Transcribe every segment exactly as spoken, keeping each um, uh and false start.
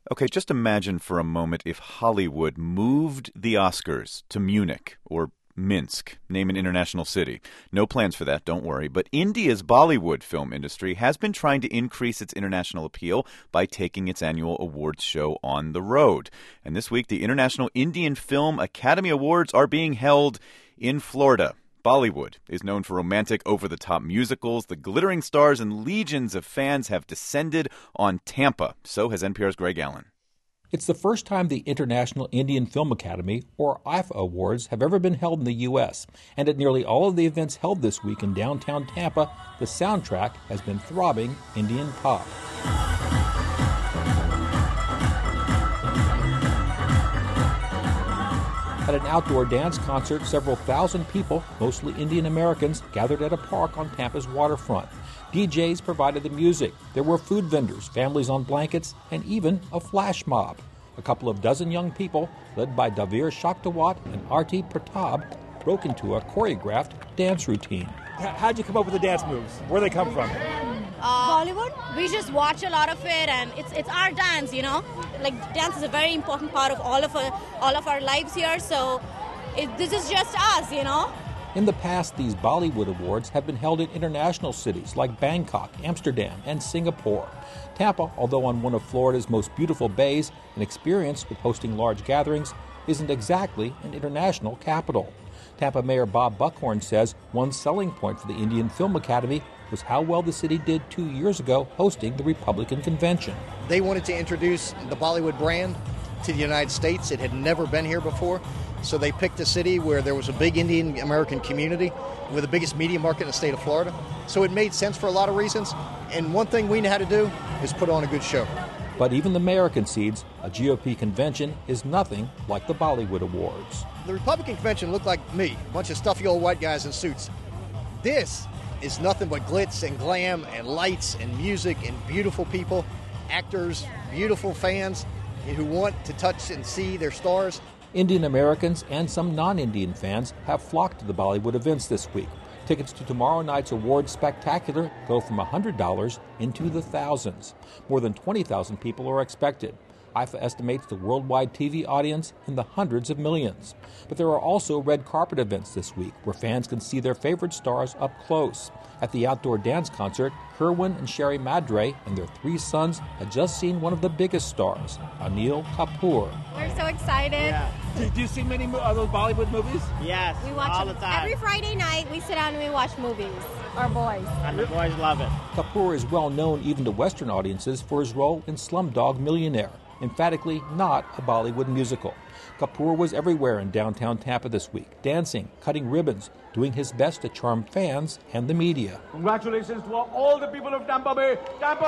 Okay, just imagine for a moment if Hollywood moved the Oscars to Munich or Minsk, name an international city. No plans for that, don't worry. But India's Bollywood film industry has been trying to increase its international appeal by taking its annual awards show on the road. And this week, the International Indian Film Academy Awards are being held in Florida. Bollywood is known for romantic, over-the-top musicals. The glittering stars and legions of fans have descended on Tampa. So has N P R's Greg Allen. It's the first time the International Indian Film Academy, or I F A Awards, have ever been held in the U S And at nearly all of the events held this week in downtown Tampa, the soundtrack has been throbbing Indian pop. At an outdoor dance concert, several thousand people, mostly Indian Americans, gathered at a park on Tampa's waterfront. D Js provided the music. There were food vendors, families on blankets, and even a flash mob. A couple of dozen young people, led by Davir Shaktawat and Arti Pratap, broke into a choreographed dance routine. How'd you come up with the dance moves? Where do they come from? Uh, Bollywood. We just watch a lot of it, and it's it's our dance, you know. Like dance is a very important part of all of our, all of our lives here. So it, this is just us, you know. In the past, these Bollywood awards have been held in international cities like Bangkok, Amsterdam, and Singapore. Tampa, although on one of Florida's most beautiful bays and experienced with hosting large gatherings, isn't exactly an international capital. Tampa Mayor Bob Buckhorn says one selling point for the Indian Film Academy was how well the city did two years ago hosting the Republican convention. They wanted to introduce the Bollywood brand to the United States. It had never been here before. So they picked a city where there was a big Indian American community with the biggest media market in the state of Florida. So it made sense for a lot of reasons. And one thing we know how to do is put on a good show. But even the mayor concedes a G O P convention is nothing like the Bollywood Awards. The Republican convention looked like me, a bunch of stuffy old white guys in suits. This is nothing but glitz and glam and lights and music and beautiful people, actors, beautiful fans who want to touch and see their stars. Indian Americans and some non-Indian fans have flocked to the Bollywood events this week. Tickets to tomorrow night's awards spectacular go from one hundred dollars into the thousands. More than twenty thousand people are expected. I F A estimates the worldwide T V audience in the hundreds of millions. But there are also red carpet events this week where fans can see their favorite stars up close. At the outdoor dance concert, Kerwin and Sherry Madre and their three sons had just seen one of the biggest stars, Anil Kapoor. We're so excited. Yeah. Do, do you see many of those Bollywood movies? Yes, We watch all them the time. every Friday night. We sit down and we watch movies. Our boys. And the boys love it. Kapoor is well known even to Western audiences for his role in Slumdog Millionaire, emphatically not a Bollywood musical. Kapoor was everywhere in downtown Tampa this week, dancing, cutting ribbons, doing his best to charm fans and the media. Congratulations to all the people of Tampa Bay. Tampa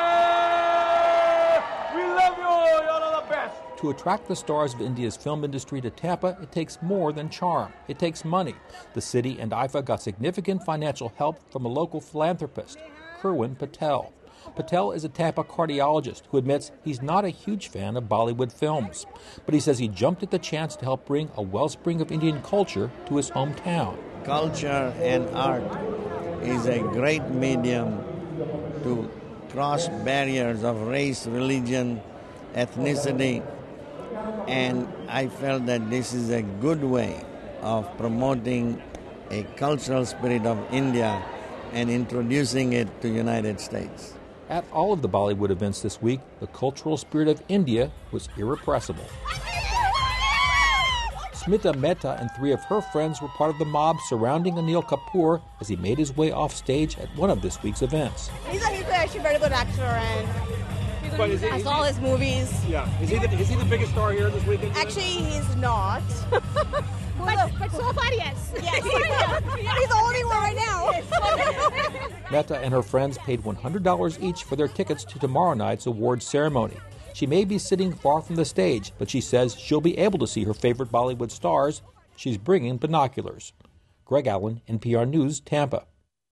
Bay! We love you! You're all the best! To attract the stars of India's film industry to Tampa, it takes more than charm. It takes money. The city and I F A got significant financial help from a local philanthropist, Kerwin Patel. Patel is a Tampa cardiologist who admits he's not a huge fan of Bollywood films. But he says he jumped at the chance to help bring a wellspring of Indian culture to his hometown. Culture and art is a great medium to cross barriers of race, religion, ethnicity, and I felt that this is a good way of promoting a cultural spirit of India and introducing it to the United States. At all of the Bollywood events this week, the cultural spirit of India was irrepressible. Smita Mehta and three of her friends were part of the mob surrounding Anil Kapoor as he made his way off stage at one of this week's events. He's, a, he's actually a very good actor, and But is it, I is saw he, his movies. yeah. Is he, the, is he the biggest star here this weekend? Actually, he's not. But, but so far, yes. Yes. He's the only one right now. Mehta and her friends paid one hundred dollars each for their tickets to tomorrow night's awards ceremony. She may be sitting far from the stage, but she says she'll be able to see her favorite Bollywood stars. She's bringing binoculars. Greg Allen, N P R News, Tampa.